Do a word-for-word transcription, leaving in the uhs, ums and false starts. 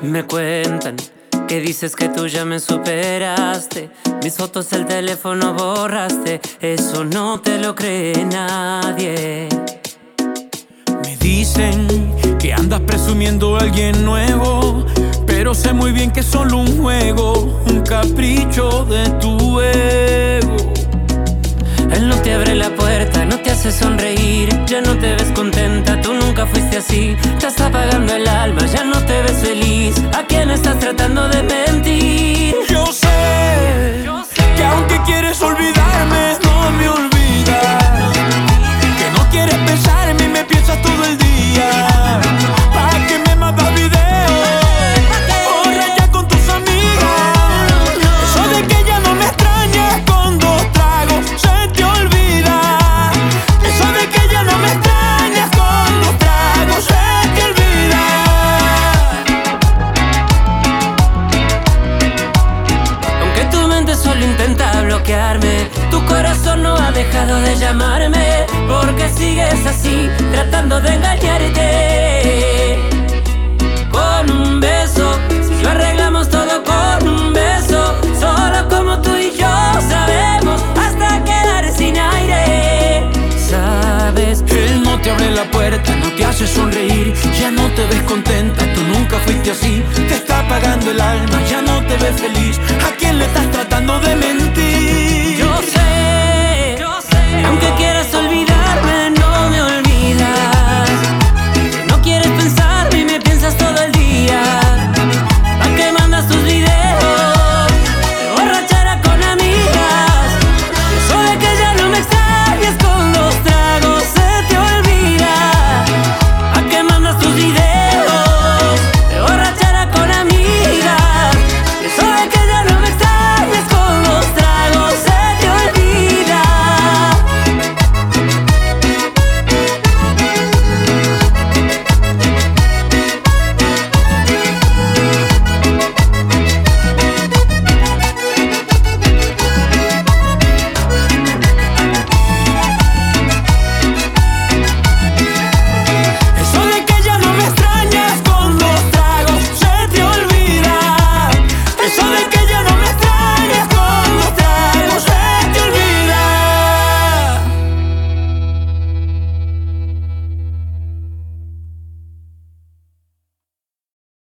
Me cuentan que dices que tú ya me superaste. Mis fotos del teléfono borraste. Eso no te lo cree nadie. Me dicen que andas presumiendo a alguien nuevo, pero sé muy bien que es solo un juego, un capricho de tu ego. Él no te abre la puerta, no te hace sonreír. Ya no te ves contenta, tú nunca fuiste así. Te está apagando el alma, ya no te ves feliz. ¿A quién estás tratando de mentir? Yo sé, Yo sé que aunque quieres olvidarme, no me olvidas. Que no quieres pensarme y me piensas todo el día. ¿Para qué me mandas videos? O rayas con tus amigas. Eso de que ya no me extrañas con dos tragos se te olvida. Eso de que ya no me extrañas con dos tragos se te olvida. Aunque tu mente solo intenta bloquearme, tu corazón no ha dejado de llamarme. Porque sigues así, tratando de engañarte. Con un beso, si lo arreglamos todo con un beso. Solo como tú y yo sabemos, hasta quedar sin aire. ¿Sabes? Él no te abre la puerta, no te hace sonreír. Ya no te ves contenta, tú nunca fuiste así. Te está apagando el alma, ya no te ves feliz. ¿A quién le estás tratando de mentir? Yo sé, yo sé, aunque quieras